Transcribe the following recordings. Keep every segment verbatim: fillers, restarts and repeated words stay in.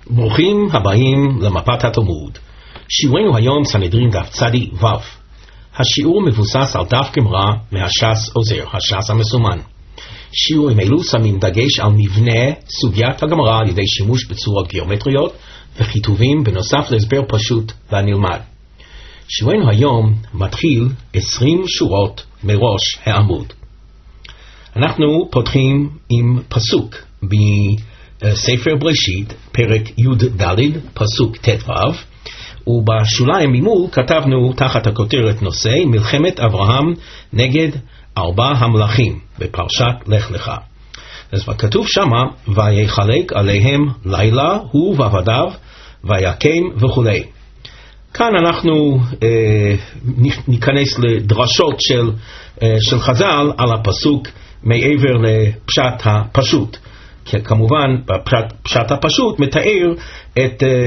ברוכים הבאים למפת התלמוד. שיעורנו היום סנהדרין דף צדי ו'. השיעור מבוסס על דף גמרא מהש"ס עוזר, הש"ס המסומן. שיעורים אלו שמים דגש על מבנה סוגיית הגמרא על ידי שימוש בצורות גיאומטריות וכיתובים בנוסף להסבר פשוט והנלמד. שיעורנו היום מתחיל עשרים שורות מראש העמוד. אנחנו פותחים עם פסוק בספר בראשית, פרק י"ד, פסוק ט"ו, ובשוליים ממול כתבנו תחת הכותרת נושא מלחמת אברהם נגד ארבע המלכים בפרשת לך לך. אז כתוב שמה, ויחלק עליהם לילה הוא ועבדיו ויקם וכולי. כאן אנחנו אה, ניכנס לדרשות של, אה, של חז"ל על הפסוק מעבר לפשט הפשוט. כי כמובן בפשט, פשט הפשוט מתאר את אה,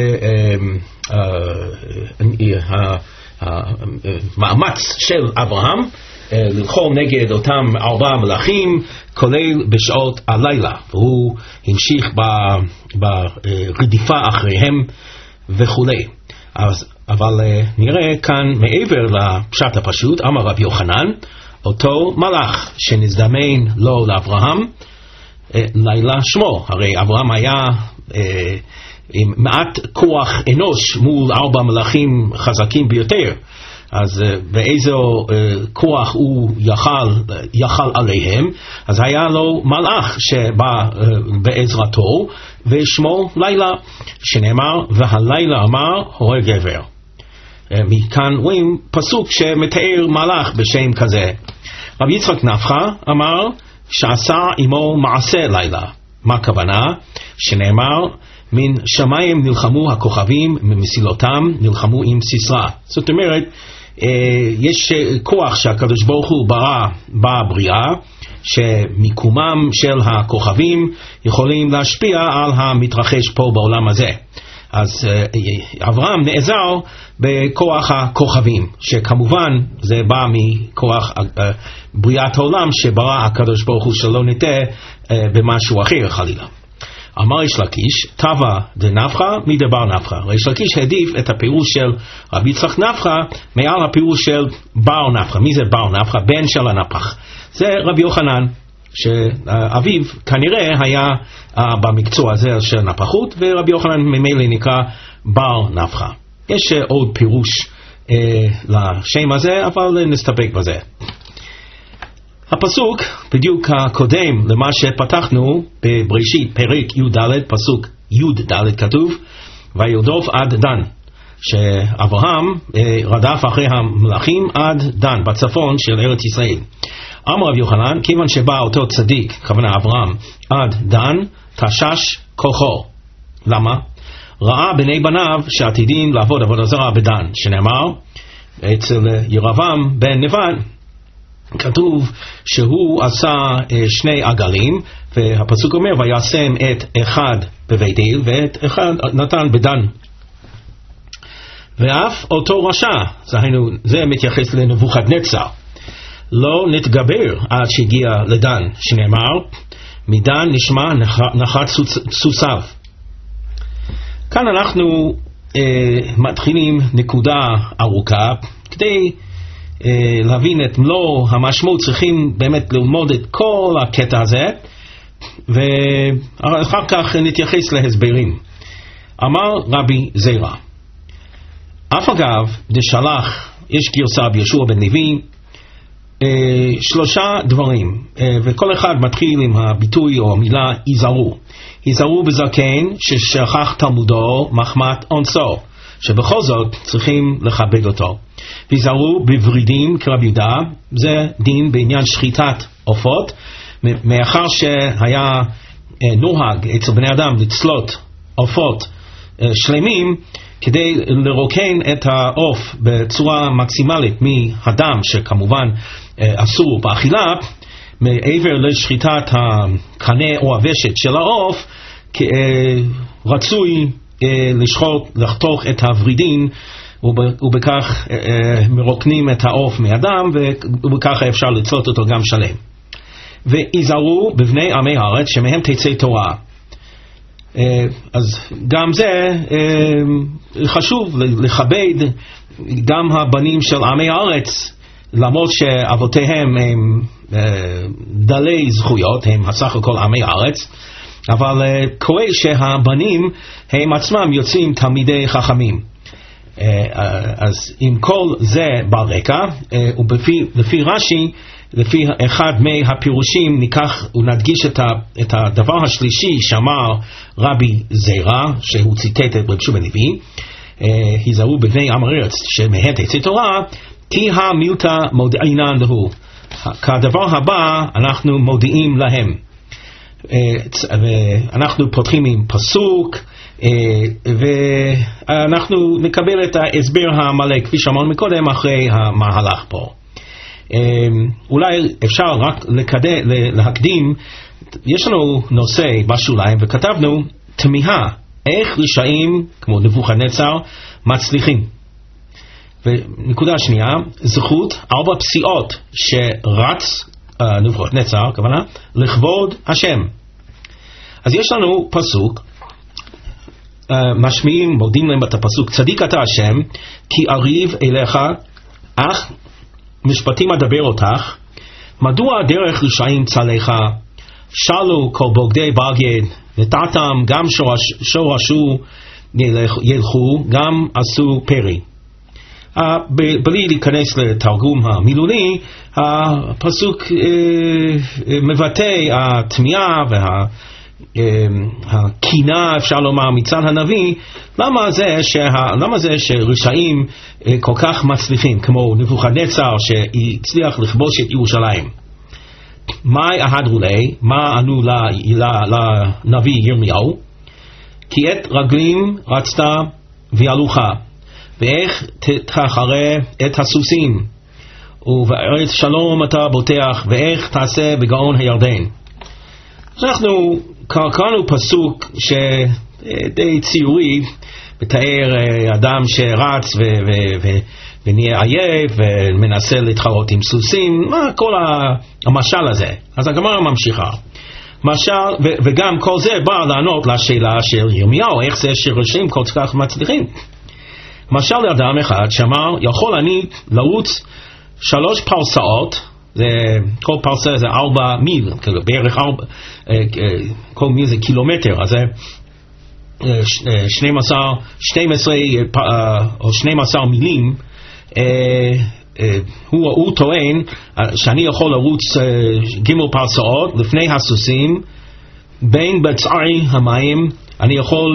אה, אה, המאמץ של אברהם אה, ללחום נגד אותם ארבע מלכים, כולל בשעות הלילה, והוא המשיך ברדיפה אחריהם וכולי. אז, אבל uh, נראה כאן מעבר לפשט הפשוט, אמר רבי יוחנן, אותו מלאך שנזדמן לו לאברהם, uh, לילה שמו. הרי אברהם היה uh, עם מעט כוח אנוש מול ארבע מלאכים חזקים ביותר, אז uh, באיזו uh, כוח הוא יכל, יכל עליהם, אז היה לו מלאך שבא uh, בעזרתו, ושמו לילה, שנאמר, והלילה אמר הורג גבר. מכאן רואים פסוק שמתאר מלאך בשם כזה. רבי יצחק נפחא אמר שעשה עמו מעשה לילה. מה הכוונה? שנאמר, מן שמיים נלחמו הכוכבים, ממסילותם נלחמו עם סיסרא. זאת אומרת, יש כוח שהקדוש ברוך הוא ברא בבריאה, שמיקומם של הכוכבים יכולים להשפיע על המתרחש פה בעולם הזה. אז אברהם נעזר בכוח הכוכבים, שכמובן זה בא מכוח בריאת העולם שברא הקדוש ברוך הוא, שלא נטעה במשהו אחר חלילה. אמר יש לקיש, טבע דנפחא מדבר נפחא. יש לקיש העדיף את הפירוש של רבי יצחק נפחא מעל הפירוש של בר נפחא. מי זה בר נפחא? בן של הנפח. זה רבי יוחנן, שאביו כנראה היה uh, במקצוע הזה של נפחות, ורבי יוחנן ממילא נקרא בר נפחא. יש uh, עוד פירוש uh, לשם הזה, אבל נסתפק בזה. הפסוק בדיוק הקודם למה שפתחנו בבראשית פרק י"ד, פסוק י"ד כתוב, וירדוף עד דן, שאברהם uh, רדף אחרי המלכים עד דן, בצפון של ארץ ישראל. אמר רבי יוחנן, כיוון שבא אותו צדיק, כוונה אברהם, עד דן, תשש כוחו. למה? ראה בני בניו שעתידים לעבוד עבודה זרה בדן, שנאמר, אצל ירבעם בן נבט, כתוב שהוא עשה שני עגלים, והפסוק אומר, וישם את אחד בבית אל, ואת אחד נתן בדן. ואף אותו רשע, זה מתייחס לנבוכדנצר, לא נתגבר עד שהגיע לדן, שנאמר, מדן נשמע נחת סוסיו. כאן אנחנו אה, מתחילים נקודה ארוכה, כדי אה, להבין את מלוא המשמעות, צריכים באמת ללמוד את כל הקטע הזה, ואחר כך נתייחס להסברים. אמר רבי זירא, אף אגב דשלח, יש גרסה ביהושע בן לוי, Uh, שלושה דברים, uh, וכל אחד מתחיל עם הביטוי או המילה היזהרו. היזהרו בזקן ששכח תלמודו מחמת אונסו, שבכל זאת צריכים לכבד אותו. היזהרו בוורידים כרבי יהודה, זה דין בעניין שחיטת עופות, מאחר שהיה uh, נוהג אצל בני אדם לצלות עופות uh, שלמים, כדי לרוקן את העוף בצורה מקסימלית מהדם, שכמובן אסור באכילה, מעבר לשחיטת הקנה או הוושת של העוף, רצוי לשחוט, לחתוך את הוורידים, ובכך מרוקנים את העוף מהדם, ובכך אפשר לצלות אותו גם שלם. והיזהרו בבני עמי הארץ שמהם תצא תורה. אז גם זה חשוב לכבד גם הבנים של עמי הארץ, למרות שאבותיהם הם דלי זכויות, הם בסך הכל עמי הארץ, אבל קורה שהבנים הם עצמם יוצאים תלמידי חכמים. אז עם כל זה ברקע, ולפי רש"י, לפי אחד מהפירושים ניקח ונדגיש את, ה, את הדבר השלישי שאמר רבי זירא, שהוא ציטט את רבי יהושע בן לוי, היזהרו בבני עם הארץ שמהם תצא תורה, כי המיעוטה מודיעינן להו. כדבר הבא אנחנו מודיעים להם. אנחנו פותחים עם פסוק, ואנחנו נקבל את ההסבר המלא כפי שאמרנו מקודם אחרי המהלך פה. אולי אפשר רק לקדם, להקדים, יש לנו נושא בשוליים וכתבנו תמיהה, איך רשעים כמו נבוכדנצר מצליחים. ונקודה שנייה, זכות ארבע פסיעות שרץ uh, נבוכדנצר, כוונה, לכבוד השם. אז יש לנו פסוק, uh, משמיעים, מודים להם את הפסוק, צדיק אתה השם, כי אריב אליך, אך משפטים אדבר אותך, מדוע דרך רשעים צלחה, שלו כל בוגדי בגד, נטעתם גם שורש, שורשו ילכו, גם עשו פרי. Uh, ב- בלי להיכנס לתרגום המילולי, הפסוק uh, uh, מבטא התמיהה וה... הקינה, אפשר לומר, מצד הנביא, למה זה, שה, למה זה שרשעים כל כך מצליחים, כמו נבוכדנצר שהצליח לכבוש את ירושלים. מאי אהדרו לי, מה ענו לנביא ירמיהו? כי את רגלים רצת ויעלוך, ואיך תחרה את הסוסים, ובארץ שלום אתה בוטח, ואיך תעשה בגאון הירדן. אנחנו קראנו פסוק שדי ציורי, מתאר אדם שרץ ו- ו- ו- ונהיה עייף ומנסה להתחרות עם סוסים, מה כל המשל הזה. אז הגמרא ממשיכה. משל, ו- וגם כל זה בא לענות לשאלה של ירמיהו, איך זה שרשעים כל כך מצליחים. משל לאדם אחד שאמר, יכול אני לרוץ שלוש פרסאות, זה, כל פרסה זה ארבע מיל, בערך ארבע, כל מיל זה קילומטר, אז זה שנים עשר, שתים עשרה או שנים עשר מילים. הוא, הוא טוען שאני יכול לרוץ גימל פרסאות לפני הסוסים, בין בצערי המים, אני יכול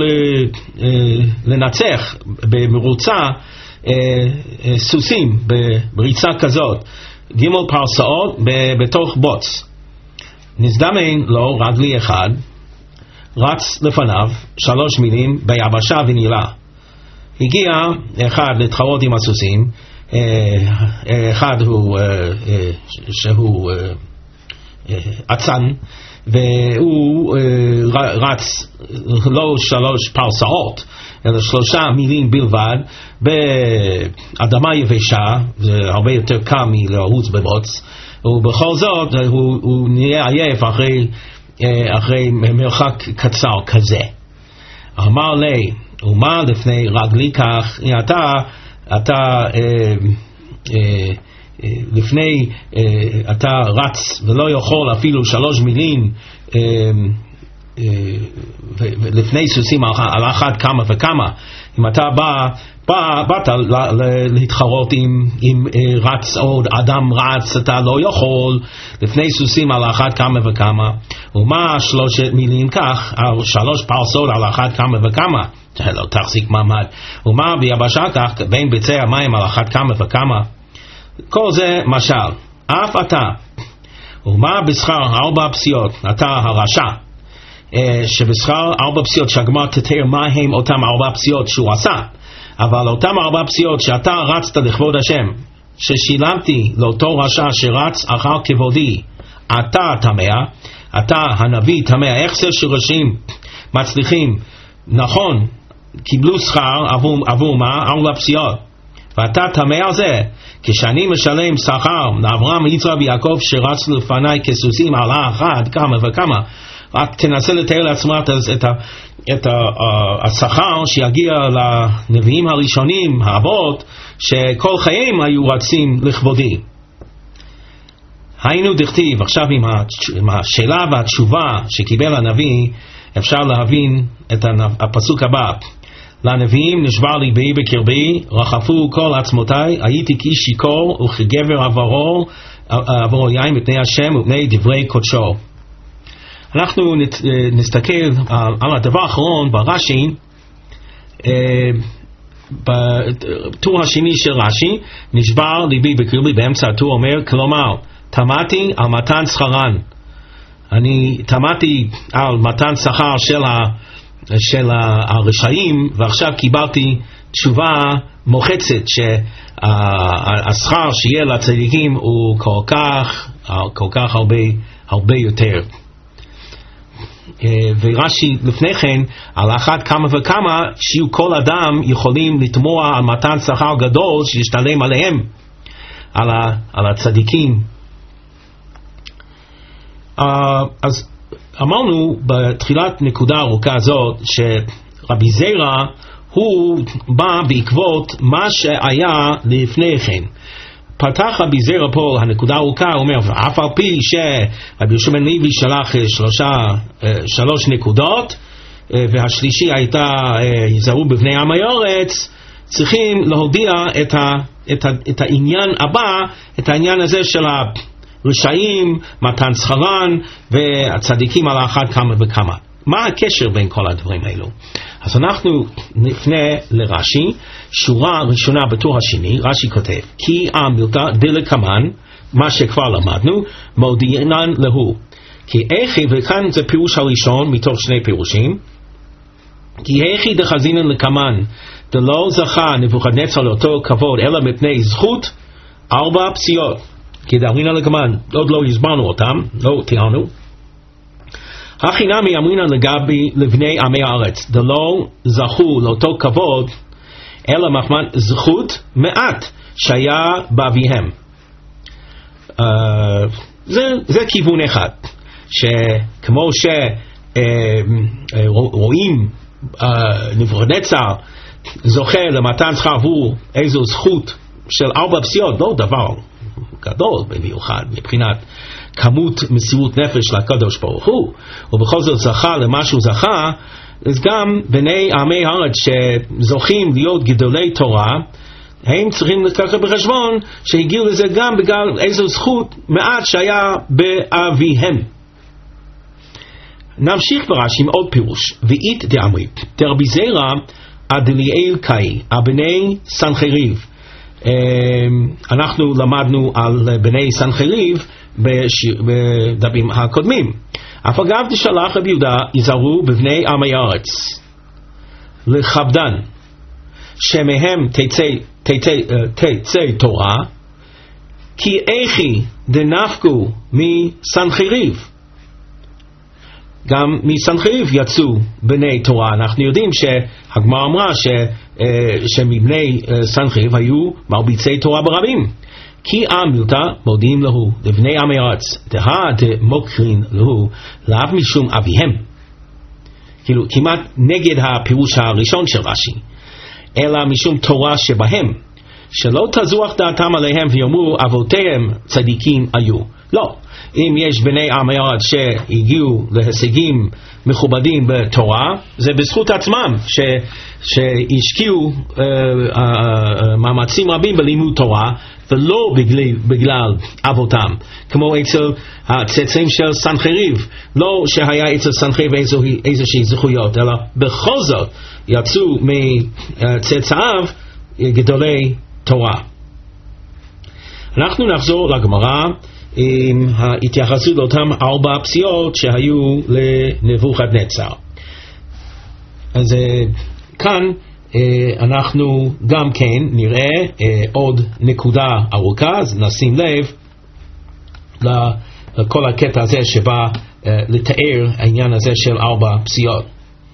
לנצח במרוצה סוסים בריצה כזאת, גימל פרסאות בתוך בוץ. נזדמן לו רגלי אחד, רץ לפניו שלוש מילים ביבשה ונעלה. הגיע אחד להתחרות עם הסוסים, אחד הוא שהוא עצן, והוא רץ לא שלוש פרסאות אלא שלושה מילים בלבד באדמה יבשה, זה הרבה יותר קל מלרוץ בבוץ, ובכל זאת הוא, הוא נהיה עייף אחרי, אחרי מרחק קצר כזה. אמר לי, ומה לפני רגלי כך, אתה, אתה אה, אה, לפני אה, אתה רץ ולא יכול אפילו שלוש מילים אה, אה, ולפני סוסים על אחד כמה וכמה. אם אתה בא, בא, באת להתחרות עם, עם רץ עוד אדם רץ, אתה לא יכול לפני סוסים על אחד כמה וכמה. ומה שלושת מילים כך, על שלוש פרסות על אחד כמה וכמה, לא תחזיק מעמד. ומה ביבשה כך, בין ביצי המים על אחד כמה וכמה. כל זה משל. אף אתה, ומה בשכר ארבע פסיעות, אתה הרשע, שבשכר ארבע פסיעות, שהגמרא תתאר מה הם אותם ארבע פסיעות שהוא עשה, אבל אותם ארבע פסיעות שאתה רצת לכבוד השם, ששילמתי לאותו רשע שרץ אחר כבודי, אתה תמה, אתה הנביא תמה. איך זה שרשעים מצליחים? נכון, קיבלו שכר עבור, עבור מה? ארבע פסיעות, ואתה תמה על זה. כשאני משלם שכר לאברהם, יצחק ויעקב שרץ לפניי כסוסים על האחד כמה וכמה, רק תנסה לתאר לעצמך את, את השכר שיגיע לנביאים הראשונים, האבות, שכל חייהם היו רצים לכבודי. היינו דכתיב, עכשיו עם השאלה והתשובה שקיבל הנביא, אפשר להבין את הפסוק הבא. לנביאים נשבר ליבי בקרבי, רחפו כל עצמותיי, הייתי כאיש שיכור וכגבר עברו, עברו יין מפני השם ומפני דברי קודשו. אנחנו נסתכל על הדבר האחרון ברש"י, בטור השני של רש"י, נשבר ליבי בקרבי, באמצע הטור אומר, כלומר, תמתי על מתן שכרן. אני תמתי על מתן שכר של, ה, של הרשעים, ועכשיו קיבלתי תשובה מוחצת שהשכר שיהיה לצדיקים הוא כל כך, כל כך הרבה, הרבה יותר. ורש"י לפני כן, על אחת כמה וכמה שיהיו כל אדם יכולים לתמוע על מתן שכר גדול שישתלם עליהם, על, ה, על הצדיקים. Uh, אז אמרנו בתחילת נקודה ארוכה הזאת שרבי זירא הוא בא בעקבות מה שהיה לפני כן. פתח רבי זירא פה הנקודה ארוכה, הוא אומר אף על פי שרבי יהושע בן לוי שלח שלושה, שלוש נקודות והשלישי הייתה היזהרו בבני עם הארץ, צריכים להודיע את, ה, את, ה, את העניין הבא, את העניין הזה של ה רשעים, מתן שכרן והצדיקים על האחד כמה וכמה. מה הקשר בין כל הדברים האלו? אז אנחנו נפנה לרש"י, שורה ראשונה בטור השני, רש"י כותב, כי אמילתא דלקמן, מה שכבר למדנו, מודיעינן להו. כי איכי, וכאן זה פירוש הראשון מתוך שני פירושים, כי איכי דחזינן לקמן, דלא זכה נבוכדנצר לאותו כבוד, אלא מפני זכות ארבע פסיעות. כי דאמרינן לקמן, עוד לא הסברנו אותם, לא תיארנו. הכי נמי אמרינן לגבי לבני עמי הארץ, דלא זכו לאותו כבוד, אלא מחמן זכות מעט שהיה באביהם. Uh, זה, זה כיוון אחד, שכמו שרואים uh, uh, נבוכדנצר זוכה למתן שכר עבור איזו זכות של ארבע פסיעות, לא דבר גדול במיוחד מבחינת כמות מסירות נפש לקדוש ברוך הוא, ובכל זאת זכה למה שהוא זכה. אז גם בני עמי הארץ שזוכים להיות גדולי תורה, הם צריכים לקחת בחשבון שהגיעו לזה גם בגלל איזו זכות מעט שהיה באביהם. נמשיך ברש"י עם עוד פירוש, ואית דאמרי דרבי זירא אדליאל קאי הבני סנחריב. אנחנו למדנו על בני סנחריב בדפים הקודמים. אף אגב דשלח רבי יהודה יזהרו בבני עמי הארץ לכבדן שמהם תצא, תצא, תצא תורה, כי איכי דנפקו מסנחריב. גם מסנחריב יצאו בני תורה. אנחנו יודעים שהגמרא אמרה ש, שמבני סנחריב היו מרביצי תורה ברבים. כי אמילתא מודיעים להו לבני עמי הארץ דהא דמוקרין להו לאו משום אביהם, כאילו כמעט נגד הפירוש הראשון של רש"י, אלא משום תורה שבהם, שלא תזוח דעתם עליהם ויאמרו אבותיהם צדיקים היו. לא, אם יש בני עם הארץ שהגיעו להישגים מכובדים בתורה, זה בזכות עצמם ש, שהשקיעו uh, uh, uh, מאמצים רבים בלימוד תורה, ולא בגלל, בגלל אבותם, כמו אצל הצאצאים של סנחריב, לא שהיה אצל סנחריב איזו, איזושהי זכויות, אלא בכל זאת יצאו מצאצאיו גדולי תורה. אנחנו נחזור לגמרא עם ההתייחסות לאותם ארבע פסיעות שהיו לנבוכדנצר. אז כאן אנחנו גם כן נראה עוד נקודה ארוכה, אז נשים לב לכל הקטע הזה שבא לתאר העניין הזה של ארבע פסיעות.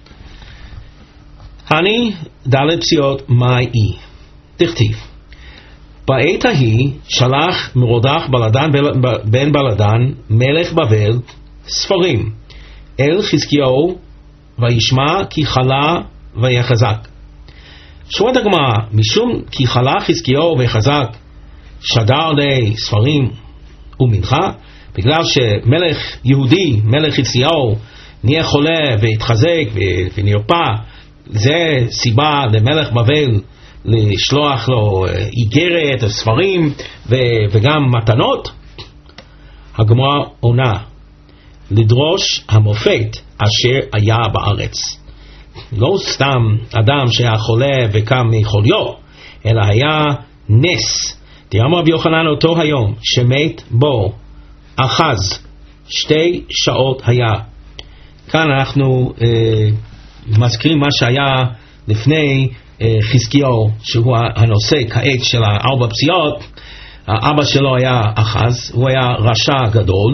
אני ד' פסיעות מאי דכתיב בעת ההיא שלח מרודח בלדן בן בלדן מלך בבל ספרים אל חזקיהו וישמע כי חלה והיה חזק. שורת הגמרא, משום כי חלה חזקיהו וחזק, שדר לי ספרים ומנחה, בגלל שמלך יהודי, מלך חזקיהו, נהיה חולה והתחזק ונרפא, זה סיבה למלך בבל לשלוח לו איגרת, ספרים וגם מתנות. הגמרא עונה, לדרוש המופת אשר היה בארץ. לא סתם אדם שהיה חולה וקם מחוליו, אלא היה נס. דאמר רבי יוחנן אותו היום שמת בו אחז שתי שעות היה. כאן אנחנו אה, מזכירים מה שהיה לפני אה, חזקיהו, שהוא הנושא כעת של הארבע פציעות. האבא שלו היה אחז, הוא היה רשע גדול,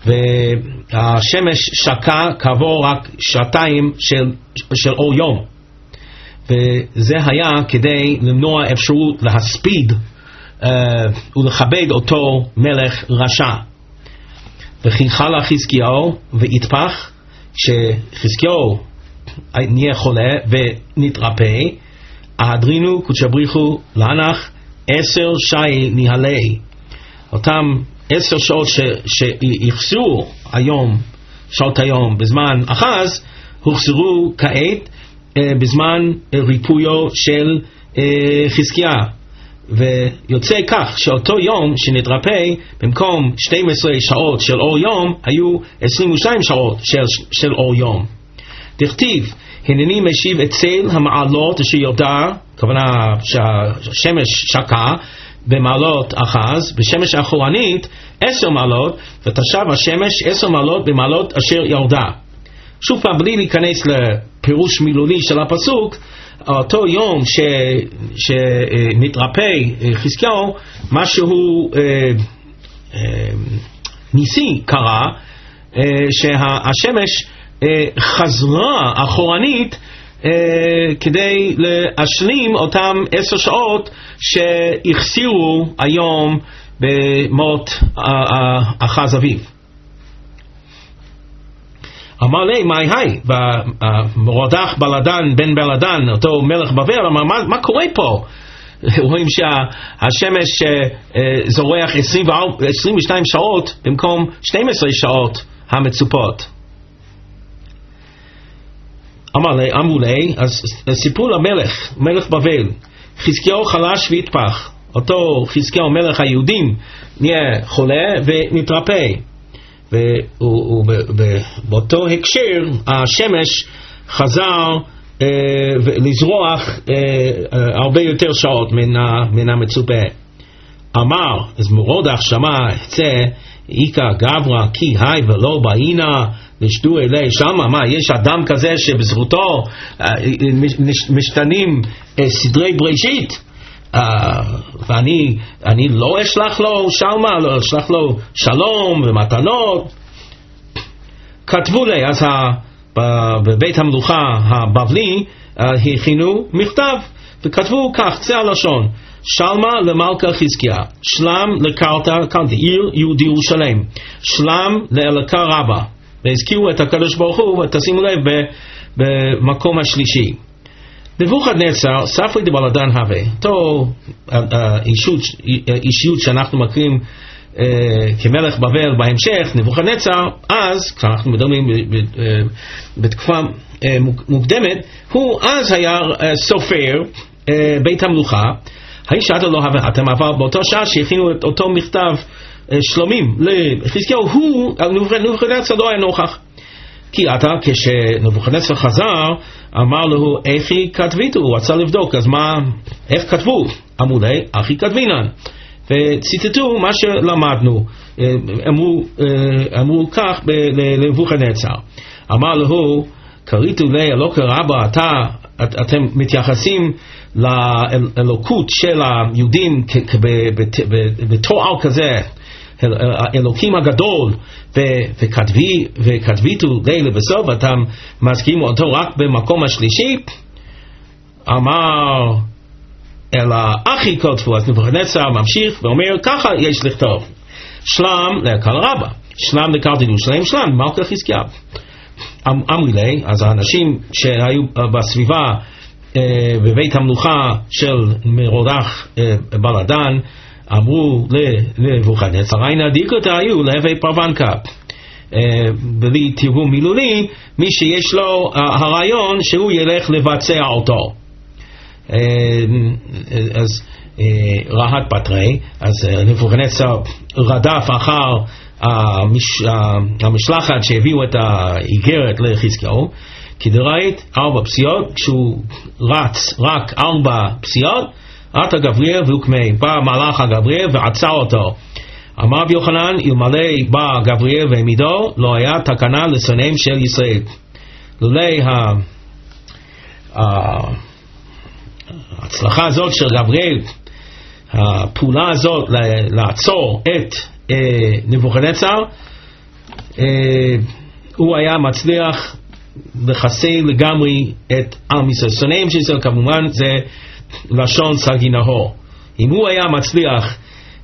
והשמש שקע כעבור רק שעתיים של, של אור יום, וזה היה כדי למנוע אפשרות להספיד uh, ולכבד אותו מלך רשע. וכי חלה חזקיהו והתפח, שחזקיהו נהיה חולה ונתרפא, אהדרינו קודשא בריחו לנח עשר שי ניהלי. אותם עשר שעות שיחסרו היום, שעות היום בזמן אחז, הוחזרו כעת אה, בזמן ריפויו של אה, חזקיה. ויוצא כך שאותו יום שנתרפא, במקום שתים עשרה שעות של אור יום, היו עשרים ושתיים שעות של, של אור יום. דכתיב, הנני משיב את צל המעלות אשר ירדה, כוונה שהשמש שקע במעלות אחז, בשמש האחורנית עשר מעלות, ותשב השמש עשר מעלות במעלות אשר ירדה. שוב פעם, בלי להיכנס לפירוש מילולי של הפסוק, אותו יום ש, שנתרפא חזקיהו, משהו אה, אה, ניסי קרה, אה, שהשמש אה, חזרה אחורנית אה, כדי להשלים אותם עשר שעות שהחסירו היום במות אחז אביו. אמר לי, מה היי? ומרדך בלדן בן בלדן, אותו מלך בבל, אמר, מה, מה קורה פה? רואים שהשמש זורח עשרים ושתיים שעות במקום שתים עשרה שעות המצופות. אמר לי, אמרו לי, אז סיפור למלך, מלך בבל, חזקיהו חלש והתפח. אותו חזקיהו מלך היהודים נהיה חולה ונתרפא, ובאותו הקשר השמש חזר אה, לזרוח אה, אה, הרבה יותר שעות מן, מן המצופה. אמר, אז מרודך שמע את זה, איקה גברא כי היי ולא באינה נשדו אלי שמה. מה, יש אדם כזה שבזכותו אה, משתנים אה, סדרי בראשית? Uh, ואני אני לא אשלח לו שלמה, לא אשלח לו שלום ומתנות. כתבו לי, אז ה, בבית המלוכה הבבלי uh, הכינו מכתב וכתבו כך, זה הלשון: שלמה למלכה חזקיה, שלם לקרתא קנטי, עיר יהודי ירושלים, שלם לאלוקה רבה. והזכירו את הקדוש ברוך הוא, ותשימו לב במקום השלישי. נבוכדנצר ספרי דבלדן הווה, אותו אישות, אישיות שאנחנו מכירים uh, כמלך בבל בהמשך, נבוכדנצר, אז כשאנחנו מדברים בתקופה uh, מוקדמת, הוא אז היה uh, סופר uh, בית המלוכה. האיש עד לא הווה, אתם עבר באותו שעה שהכינו את אותו מכתב uh, שלומים לחזקיהו, הוא, נבוכדנצר לא היה נוכח. כי עתה כשנבוכדנצר חזר, אמר לו, איך כתביתו? הוא רצה לבדוק, אז מה, איך כתבו? אמרו לי, אחי כתבינן. וציטטו מה שלמדנו, אמרו, אמרו כך לנבוכדנצר. אמר לו, קריתו לי אלוקה רבה, אתה, אתם מתייחסים לאלוקות של היהודים בתואר כזה, האלוקים הגדול, וכתבי, וכתביתו לי לבסוף, ואתם מזכירים אותו רק במקום השלישי. אמר, אלא אחי כתבו. אז נבוכדנצר ממשיך ואומר, ככה יש לכתוב: שלם לקהל רבה, שלם לקהל ירושלים, שלם מלכה חזקיה. אמרילי, אז האנשים שהיו בסביבה בבית המלוכה של מרודח בלדן, אמרו לנבוכדנצר, אינה דיקותא היו להווי פרבנקה. בלי תרגום מילולי, מי שיש לו הרעיון שהוא ילך לבצע אותו. אז רהט פטרי, אז נבוכדנצר רדף אחר המש, המשלחת שהביאו את האיגרת לחזקיהו, כדראית ארבע פסיעות, כשהוא רץ רק ארבע פסיעות, עטה גבריאל והוקמי, בא מלאך הגבריאל ועצר אותו. אמר רבי יוחנן, אלמלא בא גבריאל והעמידו, לא היה תקנה לשונאים של ישראל. לולא ההצלחה הזאת של גבריאל, הפעולה הזאת לעצור את נבוכדנצר, הוא היה מצליח לחסל לגמרי את עם ישראל. שונאים של ישראל כמובן זה לשון סגי נהור. אם הוא היה מצליח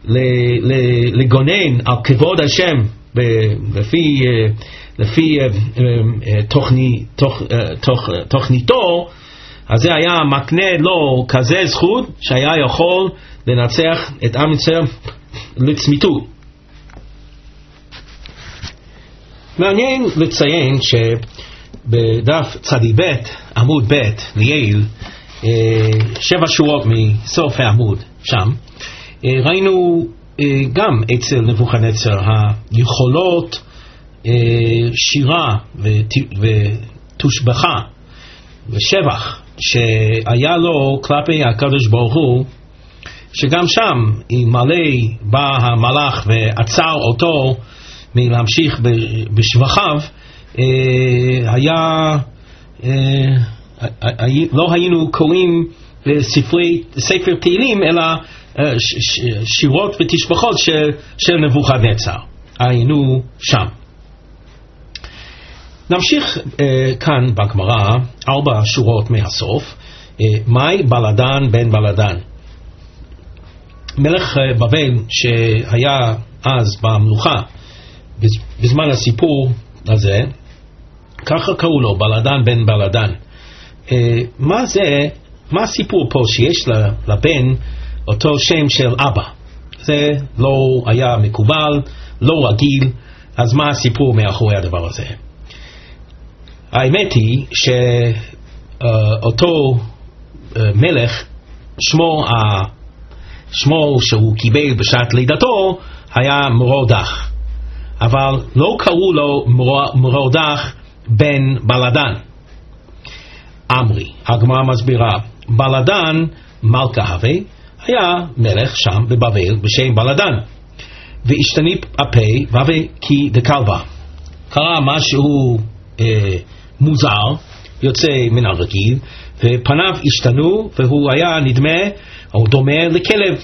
לגונן על כבוד השם לפי לפי תוכניתו, אז זה היה מקנה לו כזה זכות שהיה יכול לנצח את עם ישראל לצמיתות. מעניין לציין שבדף צדי ב' עמוד ב' ליאל, שבע שורות מסוף העמוד שם, ראינו גם אצל נבוכדנצר היכולות שירה ותושבחה ושבח שהיה לו כלפי הקדוש ברוך הוא, שגם שם מלא בא המלאך ועצר אותו מלהמשיך בשבחיו, היה לא היינו קוראים ספרי, ספר תהילים, אלא שירות ותשבחות של, של נבוכדנצר. היינו שם. נמשיך כאן בגמרא, ארבע שורות מהסוף. מאי בלדן בן בלדן. מלך בבל שהיה אז במלוכה בזמן הסיפור הזה, ככה קראו לו, בלדן בן בלדן. מה זה, מה הסיפור פה שיש לבן אותו שם של אבא? זה לא היה מקובל, לא רגיל, אז מה הסיפור מאחורי הדבר הזה? האמת היא שאותו מלך, שמו, שמו שהוא קיבל בשעת לידתו היה מרודח, אבל לא קראו לו מרודח בן בלדן. אמרי, הגמרא מסבירה, בלדן מלכה הווה, היה מלך שם בבבל בשם בלדן, והשתני הפה והווה כי דקלבה. קרה משהו אה, מוזר, יוצא מן הרגיל, ופניו השתנו והוא היה נדמה או דומה לכלב,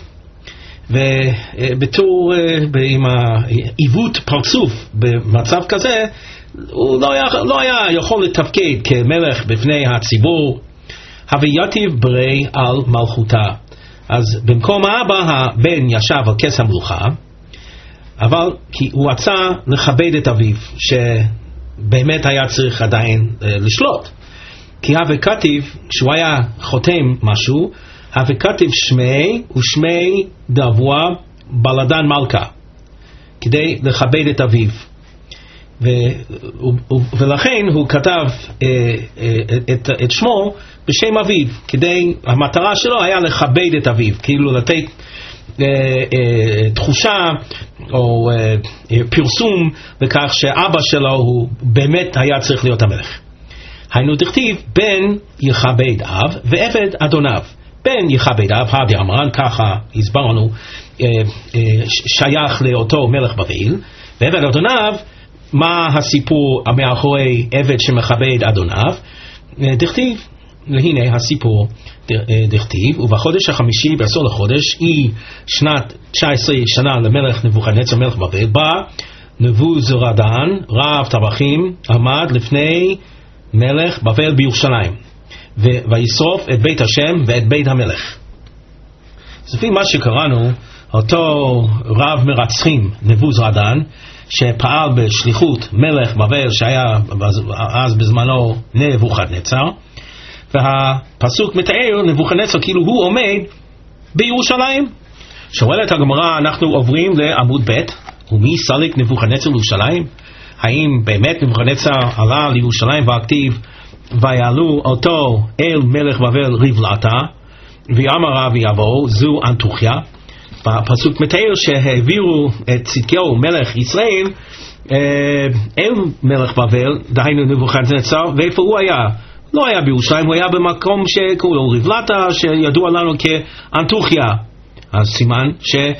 ובתור עם העיוות פרצוף במצב כזה הוא לא היה, לא היה יכול לתפקד כמלך בפני הציבור. הוויתיב ברי על מלכותה, אז במקום האבא הבן ישב על כס המלוכה, אבל כי הוא רצה לכבד את אביו שבאמת היה צריך עדיין לשלוט, כי הווה כתיב כשהוא היה חותם משהו, הווה כתיב שמי ושמי דבוע בלדן מלכה, כדי לכבד את אביו, ו, ו, ולכן הוא כתב אה, אה, את, את שמו בשם אביו, כדי, המטרה שלו היה לכבד את אביו, כאילו לתת אה, אה, תחושה או אה, פרסום בכך שאבא שלו הוא באמת היה צריך להיות המלך. היינו דכתיב בן יכבד אב ועבד אדוניו. בן יכבד אב, הדי אמרן, ככה הסברנו, אה, אה, שייך לאותו מלך בבל, ועבד אדוניו, מה הסיפור מאחורי עבד שמכבד אדוניו? דכתיב, הנה הסיפור דכתיב, ובחודש החמישי בעשור לחודש, היא שנת תשע עשרה שנה למלך נבוכדנצר מלך בבל, בא נבוזראדן רב טבחים עמד לפני מלך בבל בירושלים, וישרוף את בית השם ואת בית המלך. לפי מה שקראנו, אותו רב מרצחים נבוזראדן, שפעל בשליחות מלך בבל שהיה אז בזמנו נבוכדנצר, והפסוק מתאר נבוכדנצר כאילו הוא עומד בירושלים. שואלת הגמרא, אנחנו עוברים לעמוד ב', ומי סלק נבוכדנצר לירושלים? האם באמת נבוכדנצר עלה לירושלים והכתיב ויעלו אותו אל מלך בבל ריבלתה ויאמר ויבוא זו אנטוכיה? בפסוק מתאר שהעבירו את צדקיהו מלך ישראל אל מלך בבל, דהיינו נבוכדנצר, ואיפה הוא היה? לא היה בירושלים, הוא היה במקום שקראו לו ריבלתה, שידוע לנו כאנטוכיה. אז סימן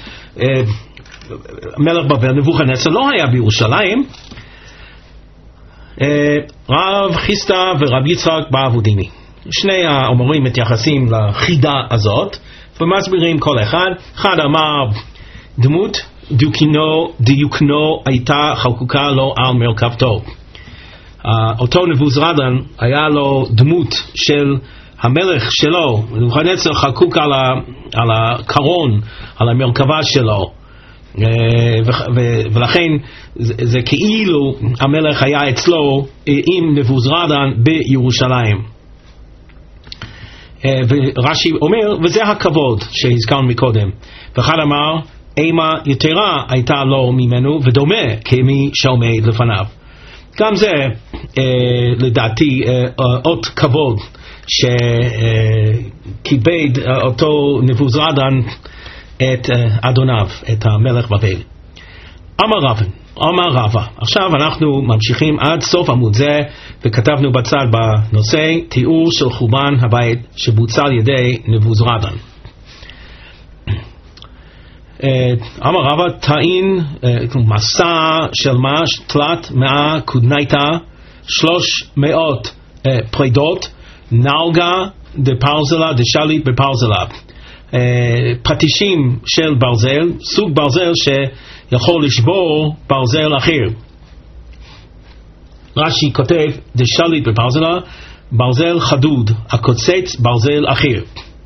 שמלך בבל נבוכדנצר לא היה בירושלים. רב חיסדא ורב יצחק באבודיני, שני האמורים מתייחסים לחידה הזאת ומסבירים כל אחד. אחד אמר דמות דיוקנו, דיוקנו הייתה חקוקה לו על מרכבתו. אותו נבוזראדן היה לו דמות של המלך שלו, נבוכדנצר חקוק על, ה, על הקרון, על המרכבה שלו, ולכן זה, זה כאילו המלך היה אצלו עם נבוזראדן בירושלים. ורש"י אומר, וזה הכבוד שהזכרנו מקודם. ואחד אמר, אימה יתרה הייתה לו ממנו ודומה כמי שעומד לפניו. גם זה לדעתי אות כבוד שכיבד אותו נבוזראדן את אדוניו, את המלך בבל. אמר רבן, אמר רבא. עכשיו אנחנו ממשיכים עד סוף עמוד זה, וכתבנו בצד בנושא תיאור של חורבן הבית שבוצע על ידי נבוזראדן. אמר רבא, תאין מסע של מש תלת מאה קודנייתא שלוש מאות פרידות נלגה דפרזלה דשליט בפרזלה, פטישים של ברזל, סוג ברזל שיכול לשבור ברזל אחר. רש"י כותב דשליט בפרזלה, ברזל חדוד הקוצץ ברזל אחר.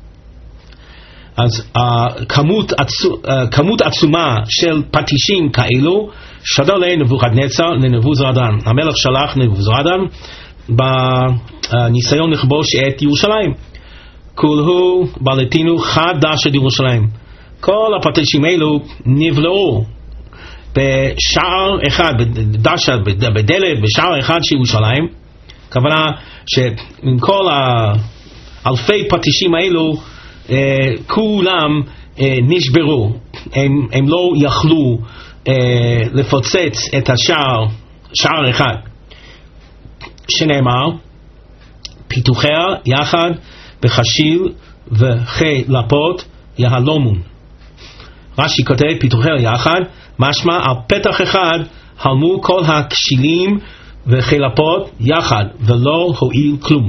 אז כמות, עצו, כמות עצומה של פטישים כאלו שדר לנבוכדנצר לנבוזראדן. המלך שלח נבוזראדן בניסיון לכבוש את ירושלים. כולהו בעלתינו חדש את ירושלים. כל הפטישים האלו נבלעו בשער אחד, בדשא, בדלת, בשער אחד של ירושלים. כוונה שעם כל האלפי פטישים האלו Uh, כולם uh, נשברו, הם, הם לא יכלו uh, לפוצץ את השער, שער אחד, שנאמר פיתוחיה יחד בחשיל וחלפות יהלומון. רש"י כותב פיתוחיה יחד, משמע על פתח אחד הלמו כל הכשילים וחלפות יחד ולא הועיל כלום.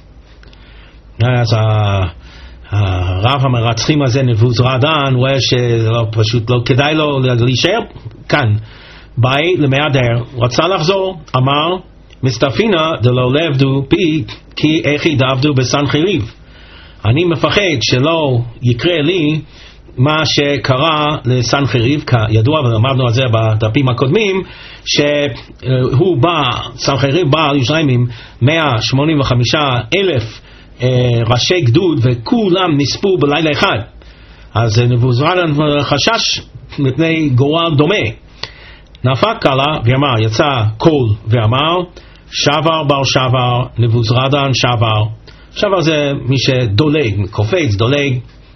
אז ה הרב המרצחים הזה נבוזראדן רואה שלא פשוט לא כדאי לו להישאר כאן. באי למהדר, רצה לחזור, אמר מסתפינה דלא לעבדו בי כי איך ידעבדו בסנחריב. אני מפחד שלא יקרה לי מה שקרה לסנחריב, כידוע ולמדנו על זה בדפים הקודמים, שהוא בא, סנחריב בא על ירושלים עם מאה שמונים וחמישה אלף ראשי גדוד וכולם נספו בלילה אחד. אז נבוזראדן חשש מפני גורל דומה, נפק עלה ואמר, יצא קול ואמר שבר בר שבר נבוזראדן שבר. שבר זה מי שדולג, קופץ, דולג,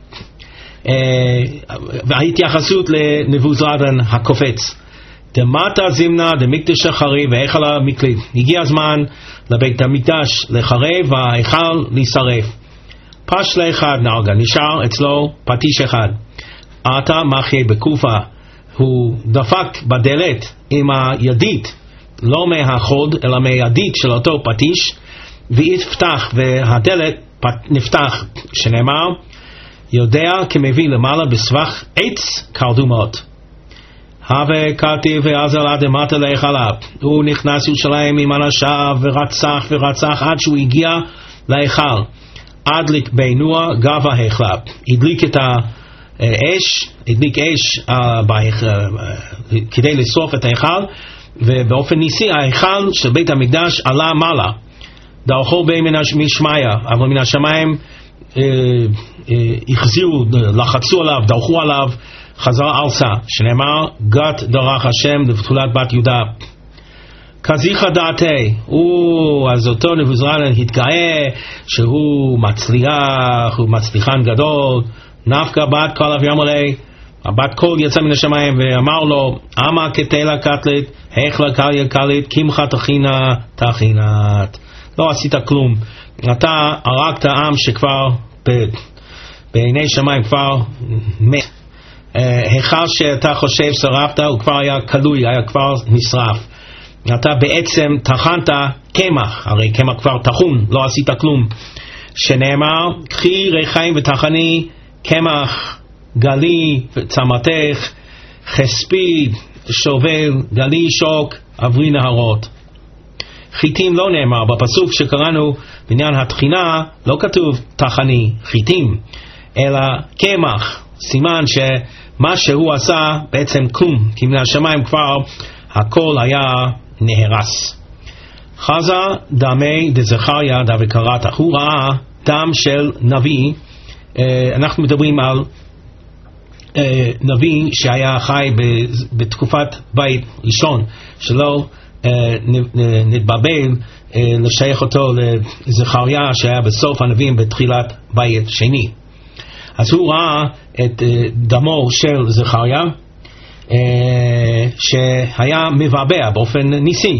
וההתייחסות לנבוזראדן הקופץ. דמטה זימנה דמקדש החריב והיכל המקליט. הגיע הזמן לבית המקדש לחרב וההיכל להישרף. פש לאחד נהגה, נשאר אצלו פטיש אחד. עתה מחיה בקופה, הוא דפק בדלת עם הידית, לא מהחוד אלא מהידית של אותו פטיש, והתפתח והדלת נפתח, שנאמר יודע כמביא למעלה בסבך עץ קרדומות. הווה כתיב ועזר עד למטה להיכלה. הוא נכנס ירושלים עם אנשיו ורצח ורצח עד שהוא הגיע להיכל. הדליק בינוע גב ההיכלה, הדליק את אש, הדליק אש כדי לשרוף את ההיכל, ובאופן ניסי ההיכל של בית המקדש עלה מעלה, דרכו בין משמיה, אבל מן השמיים החזירו, לחצו עליו, דרכו עליו, חזר ארצה, שנאמר גת דרך השם לבתולת בת יהודה. כזיכא דעתי, אז אותו נבוזראדן התגאה שהוא מצליח, הוא מצליחן גדול. נפקא בת קול אבי אמרי, הבת קול יצא מן השמיים ואמר לו, אמה כתלה קטלית, היכלה קליה קלית, קמחה תחינה תחינת. לא עשית כלום, אתה הרגת עם שכבר בעיני שמיים כבר מת. היכל שאתה חושב שרפת הוא כבר היה כלוי, היה כבר נשרף. אתה בעצם טחנת קמח, הרי קמח כבר טחון, לא עשית כלום. שנאמר, קחי ריחיים וטחני קמח גלי וצמתך, חספי שובל גלי שוק עברי נהרות. חיטים לא נאמר, בפסוק שקראנו בעניין התחינה לא כתוב טחני חיטים, אלא קמח, סימן שמה שהוא עשה בעצם כלום, כי מן השמיים כבר הכל היה נהרס. חזה דמי דזכריה דבקראת, הוא ראה דם של נביא. אנחנו מדברים על נביא שהיה חי בתקופת בית ראשון, שלא נתבלבל לשייך אותו לזכריה שהיה בסוף הנביאים בתחילת בית שני. אז הוא ראה את דמו של זכריה שהיה מבעבע באופן ניסי.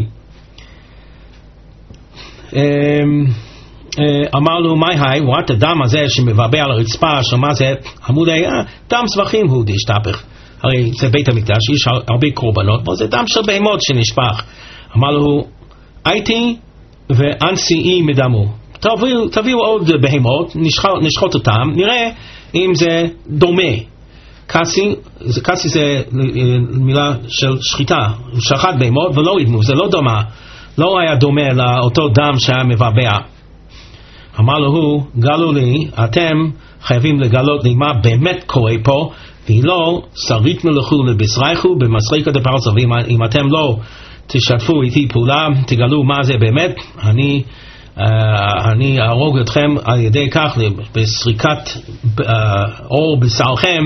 אמר לו, מה היי? הוא ראה את הדם הזה שמבעבע על הרצפה, שמה זה? אמרו לי, דם סבכים הוא דשתפך, הרי זה בית המקדש, יש הרבה קורבנות, זה דם של בהמות שנשפך. אמר לו, הייתי ואנסיעי מדמו, תביאו, תביאו עוד בהמות, נשחוט אותם, נראה אם זה דומה. קסי, קסי זה מילה של שחיטה, הוא שחט בהמות ולא ידמו, זה לא דומה, לא היה דומה לאותו דם שהיה מבעבע. אמר לו, גלו לי, אתם חייבים לגלות לי מה באמת קורה פה, ולא שרית מלכו לבשריכו במסריקה דפרסה, ואם אתם לא תשתפו איתי פעולה, תגלו מה זה באמת, אני Uh, אני ארוג אתכם על ידי כך בסריקת uh, אור בשרכם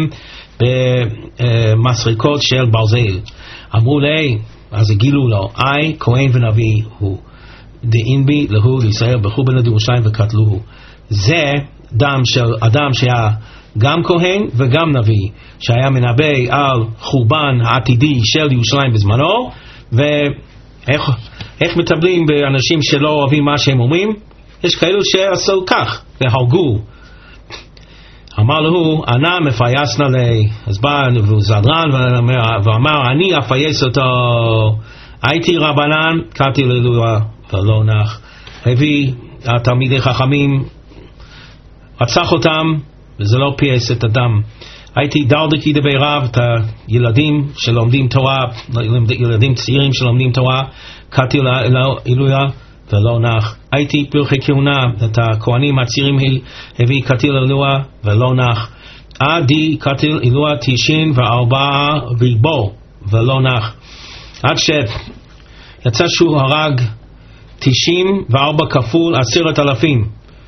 במסריקות של ברזל. אמרו לי, אז הגילו לו, אי כהן ונביא הוא, דאין בי להו לישראל בחור בן ירושלים וקטלוהו. זה דם של אדם שהיה גם כהן וגם נביא, שהיה מנבא על חורבן העתידי של ירושלים בזמנו. ואיך איך מטפלים באנשים שלא אוהבים מה שהם אומרים? יש כאלו שעשו כך והרגו. אמר לו, אנא מפייסנה לי. אז בא נבוזראדן ואמר, אני אפייס אותו. הייתי רבנן, קראתי לאלוה ולא נח. הביא התלמידי חכמים, רצח אותם וזה לא פייס את הדם. הייתי דרדקי דבי רב, את הילדים שלומדים תורה, ילדים צעירים שלומדים תורה, קראתי לאלוה ולא נח. הייתי פרחי כהונה, את הכהנים הצעירים הביא קראתי לאלוה ולא נח. עדי קראתי לאלוה תשעים וארבעה ריבו ולא נח. עד שיצא שהוא הרג תשעים וארבע כפול עשרת אלפים,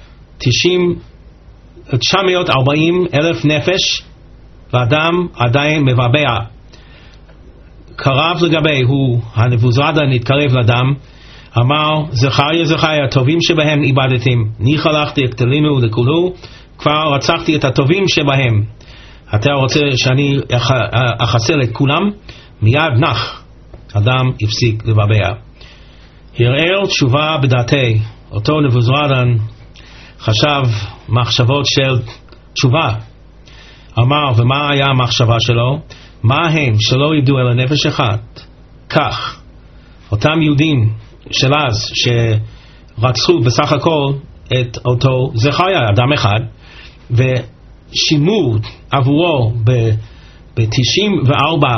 תשע מאות וארבעים אלף נפש, ואדם עדיין מבעבע. קרב לגבי, הוא הנבוזראדן נתקרב לדם, אמר, זכריה זכריה, הטובים שבהם איבדתם, ניחא לך תקטלינו לכולו, כבר רצחתי את הטובים שבהם, אתה רוצה שאני אחסל את כולם? מיד נח, אדם הפסיק לבעבע. הרהר תשובה בדעתי, אותו נבוזראדן חשב מחשבות של תשובה. אמר, ומה היה המחשבה שלו? מה הם שלא ידעו אלא נפש אחת? כך, אותם יהודים של אז שרצחו בסך הכל את אותו זכריה, אדם אחד, ושימו עבורו ב-תשעים וארבע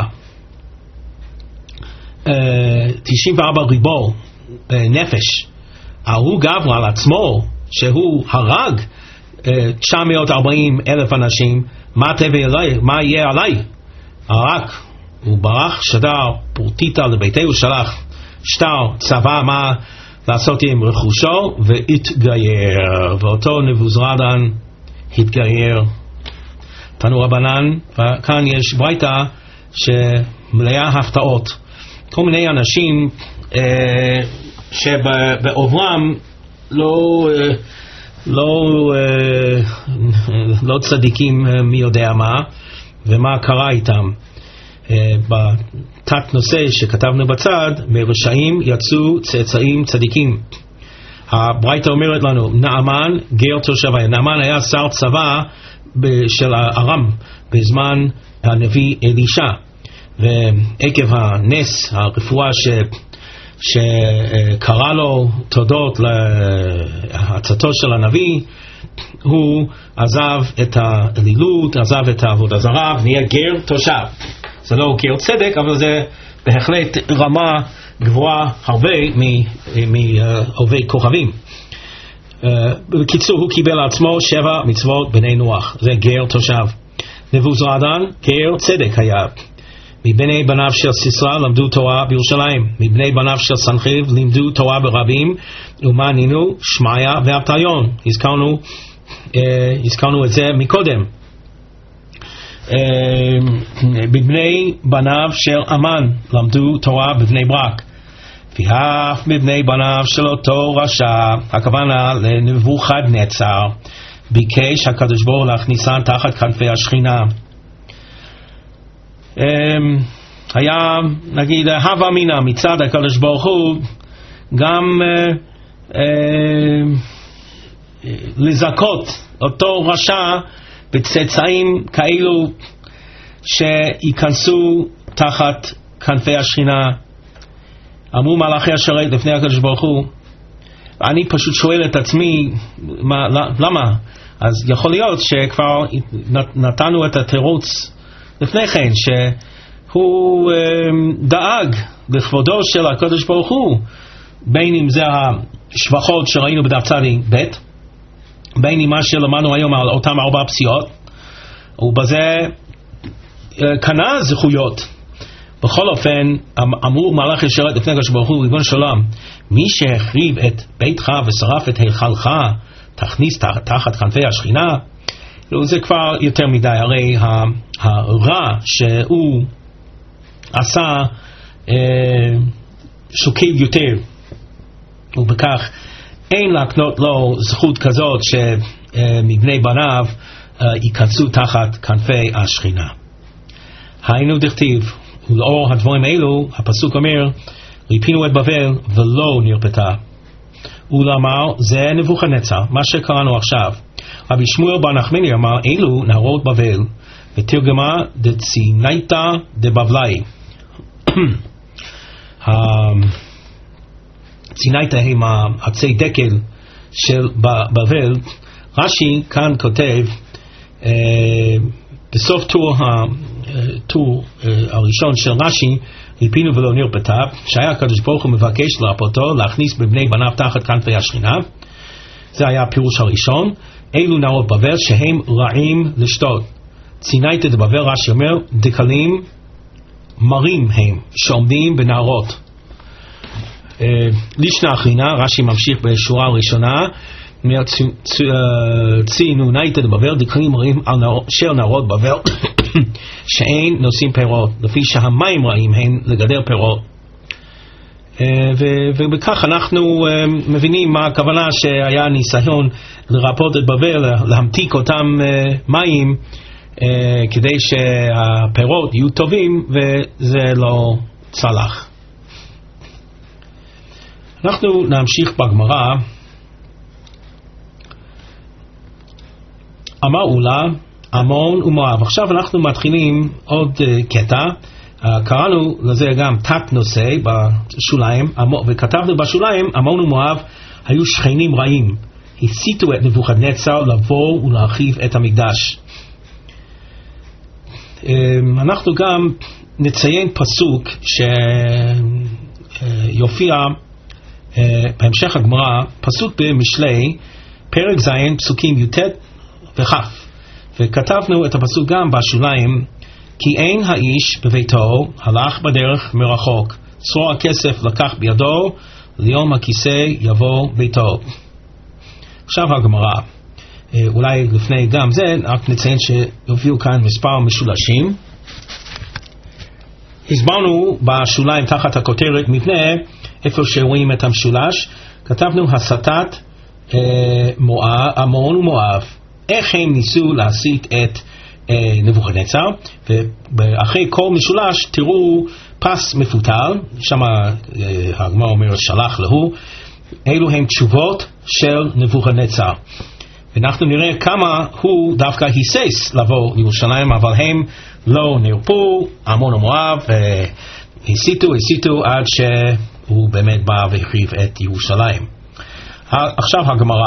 תשעים וארבע ריבו נפש, הוא גבר על עצמו שהוא הרג תשע מאות וארבעים אלף אנשים, מה תביא אליי? מה יהיה עליי? רק הוא ברח, שדר פורטיטה לביתו, שלח שטר צבא מה לעשות עם רכושו והתגייר, ואותו נבוזראדן התגייר. תנו רבנן, וכאן יש ברייתא שמלאה הפתעות. כל מיני אנשים אה, שבעוברם לא, אה, לא, אה, לא צדיקים מי יודע מה, ומה קרה איתם. אה, בתת נושא שכתבנו בצד, מרשעים יצאו צאצאים צדיקים. הברייתא אומרת לנו, נעמן גר תושב העיר. נעמן היה שר צבא של ארם בזמן הנביא אלישע, ועקב הנס הרפואה ש, שקרה לו תודות להצעתו של הנביא, הוא עזב את האלילות, עזב את העבודה זרה ונהיה גר תושב. זה לא גר צדק, אבל זה בהחלט רמה גבוהה הרבה מעובי כוכבים. בקיצור, הוא קיבל לעצמו שבע מצוות בני נוח, זה גר תושב. נבוזראדן גר צדק היה. מבני בניו של סיסרא למדו תורה בירושלים, מבני בניו של סנחריב לימדו תורה ברבים, ומה נינו? שמעיה ואבטליון. הזכרנו, אה, הזכרנו את זה מקודם. אה, בבני בניו של אמן למדו תורה בבני ברק, ואף מבני בניו של אותו רשע, הכוונה לנבוכדנצר, ביקש הקדוש ברוך הוא להכניסן תחת כנפי השכינה. היה נגיד הווה אמינא מצד הקדוש ברוך הוא גם לזכות אותו רשע בצאצאים כאלו שיכנסו תחת כנפי השכינה. אמרו מלאכי השרת לפני הקדוש ברוך הוא, אני פשוט שואל את עצמי מה, למה? אז יכול להיות שכבר נתנו את התירוץ לפני כן, שהוא דאג לכבודו של הקדוש ברוך הוא, בין אם זה השבחות שראינו בדף צדי ב', בין אם מה שלמדנו היום על אותם ארבע פסיעות, ובזה קנה זכויות. בכל אופן, אמרו מלאכי השרת לפני הקדוש ברוך הוא, ריבונו של עולם, מי שהחריב את ביתך ושרף את היכלך, תכניס תחת כנפי השכינה. זה כבר יותר מדי, הרי הרע שהוא עשה שוקל יותר, ובכך אין להקנות לו זכות כזאת שמבני בניו ייכנסו תחת כנפי השכינה. היינו דכתיב, ולאור הדברים האלו הפסוק אומר, ריפינו את בבל ולא נרפתה. ולאמר, זה נבוכדנצר, מה שקראנו עכשיו. רבי שמואל בר נחמני אמר, אלו נהרות בבל, ותרגמה דצינייתא דבבלי. צינייתא הם עצי דקל של בבל. רש"י כאן כותב, בסוף טור הטור הראשון של רש"י, ריפינו ולא נרפתה, שהיה הקדוש ברוך הוא מבקש לרפאותו, להכניס בבני בניו תחת כנפי השכינה. זה היה הפירוש הראשון. אלו נהרות בבל שהם רעים לשתות. צינייתא דבבל, רש"י אומר, דקלים מרים הם, שעומדים בנהרות. לישנא אחרינא, רש"י ממשיך בשורה הראשונה, צינייתא דבבל, דקלים מרים של נהרות בבל שאין נושאים פירות, לפי שהמים רעים הם לגדל פירות. ובכך אנחנו מבינים מה הכוונה שהיה ניסיון לרפות את בבל, להמתיק אותם מים כדי שהפירות יהיו טובים, וזה לא צלח. אנחנו נמשיך בגמרא. אמרו לה עמון ומואב. עכשיו אנחנו מתחילים עוד uh, קטע, uh, קראנו לזה גם תת נושא בשוליים, וכתבנו בשוליים, עמון ומואב היו שכנים רעים, הסיתו את נבוכדנצר לבוא ולהרחיב את המקדש. Um, אנחנו גם נציין פסוק שיופיע uh, בהמשך הגמרא, פסוק במשלי, פרק ז' פסוקים י"ט וכף. וכתבנו את הפסוק גם בשוליים, כי אין האיש בביתו, הלך בדרך מרחוק, צרור הכסף לקח בידו, ליום הכיסא יבוא ביתו. עכשיו הגמרא, אולי לפני גם זה, רק נציין שהופיעו כאן מספר משולשים. הסברנו בשוליים תחת הכותרת מבנה, איפה שרואים את המשולש, כתבנו הסתת אה, מואב, עמון ומואב, איך הם ניסו להסית את אה, נבוכדנצר, ואחרי כל משולש תראו פס מפותל, שם אה, הגמרא אומרת שלח להו, אלו הם תשובות של נבוכדנצר. ואנחנו נראה כמה הוא דווקא היסס לבוא לירושלים, אבל הם לא נרפו, עמון ומואב, אה, הסיתו, הסיתו עד שהוא באמת בא והחריב את ירושלים. עכשיו הגמרא,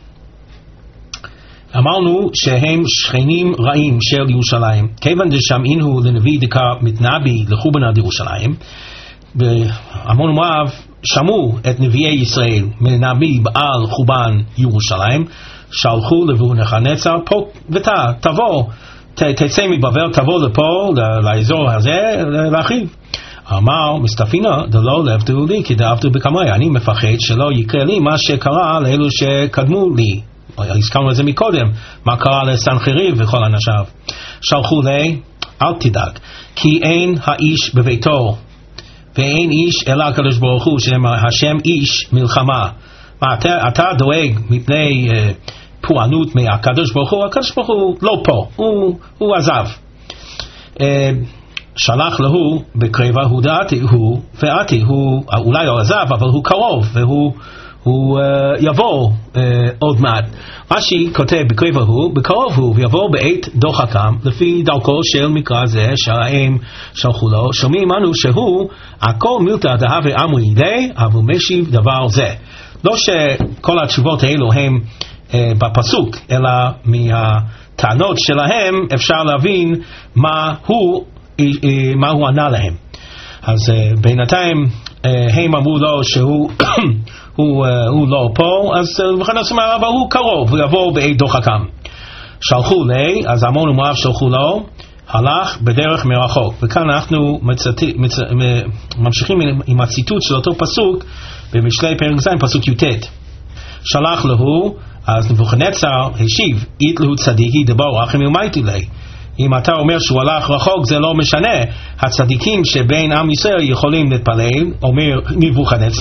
אמרנו שהם שכנים רעים של ירושלים, כיוון דשמעינו לנביא דקה מתנבא לחורבנה דירושלים, עמון ומואב שמעו את נביאי ישראל מנבא על חורבן ירושלים, שלחו נבוכדנצר פה ותא, תבוא, ת, תצא מבבל, תבוא לפה, לאזור הזה, להחריב. אמר מסתפינה דלא לעבדו לי כי דעבדו בקמאי, אני מפחד שלא יקרה לי מה שקרה לאלו שקדמו לי. הזכרנו את זה מקודם, מה קרה לסנחריב וכל אנשיו. שלחו לי, אל תדאג, כי אין האיש בביתו ואין איש אלא הקדוש ברוך הוא, השם איש מלחמה. מה, אתה, אתה דואג מפני uh, פורענות מהקדוש ברוך הוא? הקדוש ברוך הוא לא פה, הוא, הוא עזב. Uh, שלח להו בקרבה הודעתי הוא ואתי, הוא אולי לא עזב אבל הוא קרוב והוא הוא, uh, יבוא uh, עוד מעט. רש"י כותב בקרבה הוא, בקרוב הוא, ויבוא בעת דוחקם, לפי דרכו של מקרא זה שהאם שלחו לו, שומעים אנו שהוא הכל מילתא דהווה אמרי די, אבל משיב דבר זה. לא שכל התשובות האלו הם uh, בפסוק, אלא מהטענות שלהם אפשר להבין מה הוא מה הוא ענה להם. אז uh, בינתיים uh, הם אמרו לו שהוא הוא, uh, הוא לא פה, אז לכן עושים אבל הוא קרוב, הוא יבוא בעת דוחקם. שלחו לי, אז עמון ומואב שלחו לו, הלך בדרך מרחוק. וכאן אנחנו מצט... מצ... ממשיכים עם הציטוט של אותו פסוק במשלי פרק ז' פסוק י"ט. שלח להו, אז נבוכדנצר השיב, אית להו צדיקי דבור רחם ומייטי לי. אם אתה אומר שהוא הלך רחוק זה לא משנה, הצדיקים שבין עם ישראל יכולים להתפלל, אומר נבוכדנצר,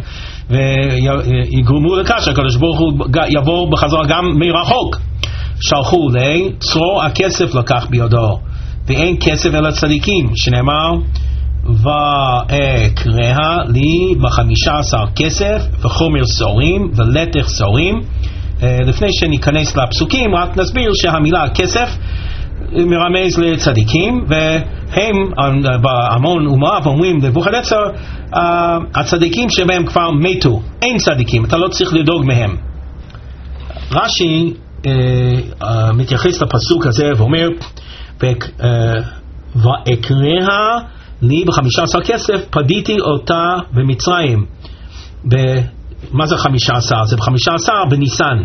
ויגרמו לכך שהקדוש ברוך הוא יבוא בחזרה גם מרחוק. שלחו לי, צרור הכסף לקח בידו, ואין כסף אלא צדיקים, שנאמר ואקרא לי בחמישה עשר כסף וחומר סורים ולתך סורים. לפני שניכנס לפסוקים רק נסביר שהמילה כסף מרמז לצדיקים, והם בעמון ומואב אומרים נבוכדנצר הצדיקים שבהם כבר מתו, אין צדיקים, אתה לא צריך לדאוג מהם. רש"י מתייחס לפסוק הזה ואומר ואקרא לי בחמישה עשר כסף פדיתי אותה במצרים. מה זה חמישה עשר? זה בחמישה עשר בניסן.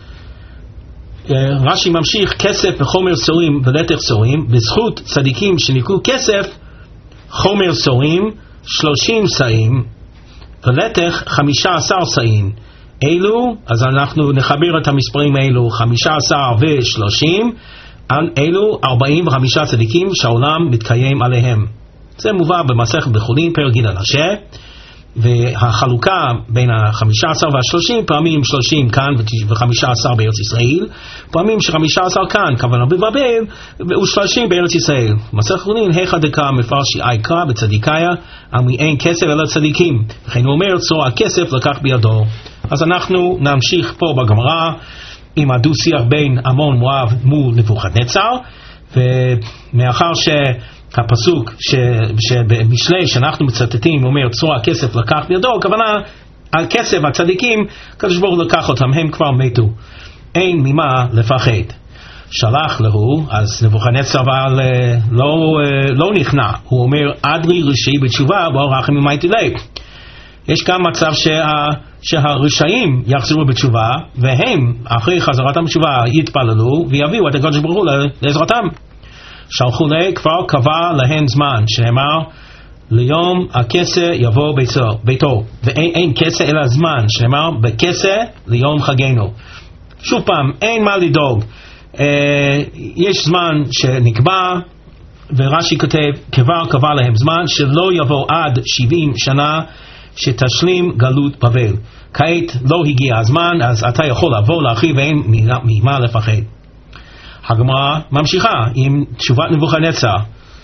רש"י ממשיך, כסף וחומר סורים ולתך סורים, בזכות צדיקים שניקו כסף, חומר סורים שלושים שאים ולתך חמישה עשר שאים. אלו, אז אנחנו נחבר את המספרים האלו, חמישה עשר ושלושים, אלו ארבעים וחמישה צדיקים שהעולם מתקיים עליהם. זה מובא במסכת בחולין פרק ג' הנשה, והחלוקה בין ה-חמישה עשר וה-שלושים, פעמים שלושים כאן ו-חמישה עשר בארץ ישראל, פעמים ש-חמישה עשר כאן, כוונה בבבל, ו-שלושים בארץ ישראל. מסכת חולין, היכא דקא מפרשי איקרא בצדיקיה, אמרי אין כסף אלא צדיקים, וכן הוא אומר צרור הכסף לקח בידו. אז אנחנו נמשיך פה בגמרא עם הדו-שיח בין עמון מואב מול נבוכדנצר, ומאחר ש... הפסוק שבמשלי שאנחנו מצטטים אומר צרור הכסף לקח בידו, הכוונה הכסף הצדיקים הקדוש ברוך הוא לקח אותם, הם כבר מתו, אין ממה לפחד. שלח להו, אז נבוכדנצר אבל לא, לא נכנע, הוא אומר אדרי רשעי בתשובה בוא רחם ומייטי לי. יש גם מצב שה, שהרשעים יחזרו בתשובה, והם אחרי חזרתם בתשובה יתפללו ויביאו את הקדוש ברוך הוא לעזרתם. שלחו לי, כבר קבע להן זמן, שנאמר ליום הכסה יבוא ביתו, ביתו. ואין אין כסה אלא זמן, שנאמר בכסה ליום חגנו. שוב פעם, אין מה לדאוג. אה, יש זמן שנקבע, ורש"י כותב, כבר קבע להם זמן שלא יבוא עד שבעים שנה שתשלים גלות בבל. כעת לא הגיע הזמן, אז אתה יכול לבוא לאחיו ואין ממה לפחד. הגמרא ממשיכה עם תשובת נבוכדנצר.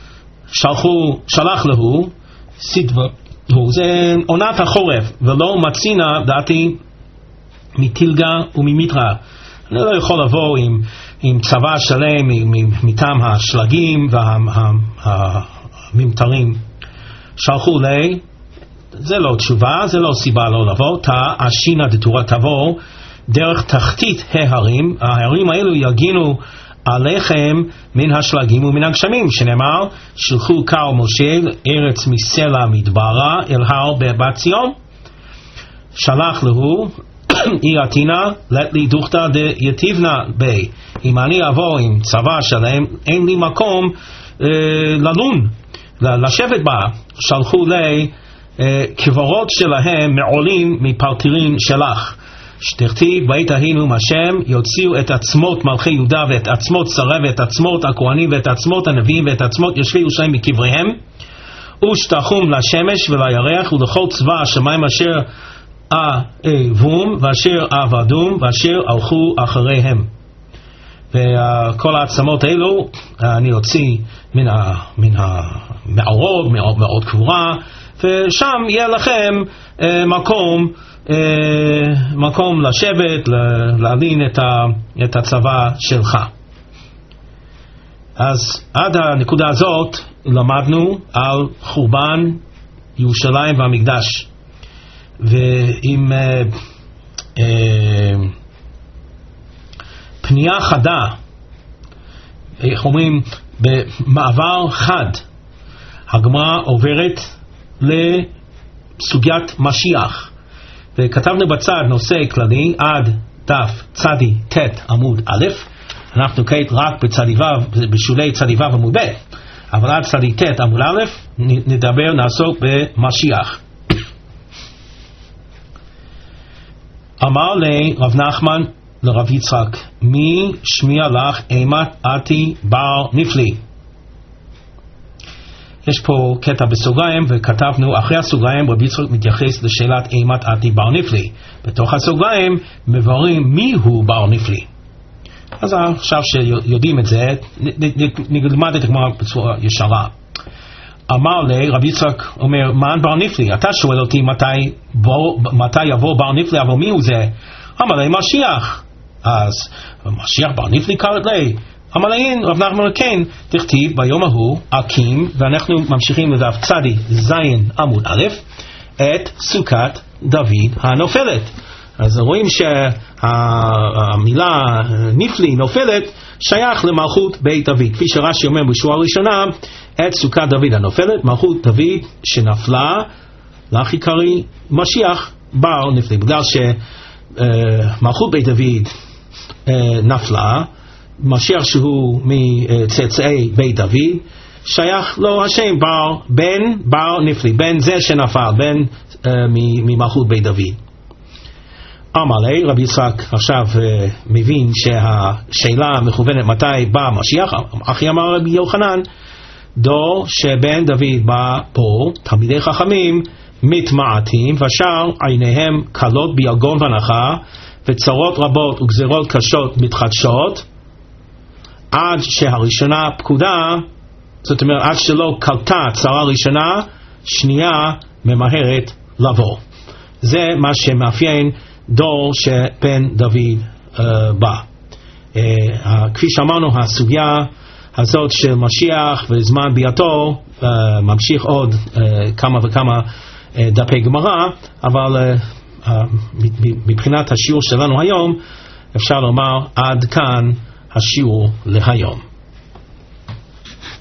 שלחו, שלח לו סדווה, זה עונת החורף, ולא מצינה דעתי מתילגה וממיטרה. אני לא יכול לבוא עם, עם צבא שלם מטעם השלגים והממטרים. שלחו לי, זה לא תשובה, זה לא סיבה לא לבוא. תא אשינה דתורה, תבוא דרך תחתית ההרים, ההרים האלו יגינו עליכם מן השלגים ומן הגשמים, שנאמר שלחו קר משה ארץ מסלע מדברה אל הר בת ציון. שלח לו אי עתינה לת לי דוכתא דיתיבנה בי. אם אני אבוא עם צבא שלהם, אין לי מקום אה, ללון, לשבת בה. שלחו לי אה, קברות שלהם מעולים מפלטרין שלך. שתכתיב בעת ההינו השם יוציאו את עצמות מלכי יהודה ואת עצמות שרי ואת עצמות הכהנים ואת עצמות הנביאים ואת עצמות יושבי ירושלים מקבריהם, ושתחום לשמש ולירח ולכל צבא השמיים אשר אהבום ואשר עבדום ואשר הלכו אחריהם. וכל העצמות האלו אני אוציא מן המערות, מערות קבורה, ושם יהיה לכם מקום מקום לשבת, להלין את, ה, את הצבא שלך. אז עד הנקודה הזאת למדנו על חורבן ירושלים והמקדש. ועם אה, אה, פנייה חדה, איך אומרים, במעבר חד, הגמרא עוברת לסוגיית משיח. וכתבנו בצד נושא כללי עד דף צדי תת עמוד א', אנחנו כעת רק בצדי ו', בשולי צדי ו' עמוד ב', אבל עד צדי תת עמוד א' נדבר, נעסוק במשיח. אמר לי רב נחמן לרב יצחק, מי שמיע לך אימת עתי בר נפלי? יש פה קטע בסוגריים, וכתבנו אחרי הסוגריים רבי יצחק מתייחס לשאלת אימת עתי בר נפלי. בתוך הסוגריים מבררים מי הוא בר נפלי. אז עכשיו שיודעים את זה, נלמד את הגמרא בצורה ישרה. אמר לי, רבי יצחק אומר, מן בר נפלי? אתה שואל אותי מתי, בוא, מתי יבוא בר נפלי, אבל מי הוא זה? אמר לי, משיח. אז משיח בר נפלי קראת לי? אמר לי, רב נחמן כן, תכתיב ביום ההוא אקים, ואנחנו ממשיכים לדף צדי זין עמוד א', את סוכת דוד הנופלת. אז רואים שהמילה נפלי, נופלת, שייך למלכות בית דוד. כפי שרש"י אומר בשורה הראשונה, את סוכת דוד הנופלת, מלכות דוד שנפלה, לך יקרי משיח בר נפלי. בגלל שמלכות בית דוד נפלה, משיח שהוא מצאצאי בית דוד, שייך לו השם בר, בן בר נפלי, בן זה שנפל, בן ממלכות בית דוד. אמר לי, רבי יצחק עכשיו uh, מבין שהשאלה מכוונת מתי בא המשיח. אחי אמר רבי יוחנן, דור שבן דוד בא פה, תלמידי חכמים מתמעטים, ושאר עיניהם קלות ביגון והנחה, וצרות רבות וגזרות קשות מתחדשות, עד שהראשונה פקודה, זאת אומרת עד שלא קלטה צרה ראשונה, שנייה ממהרת לבוא. זה מה שמאפיין דור שבן דוד uh, בא. Uh, כפי שאמרנו, הסוגיה הזאת של משיח וזמן ביאתו uh, ממשיך עוד uh, כמה וכמה uh, דפי גמרא, אבל uh, uh, מבחינת השיעור שלנו היום אפשר לומר עד כאן השיעור להיום.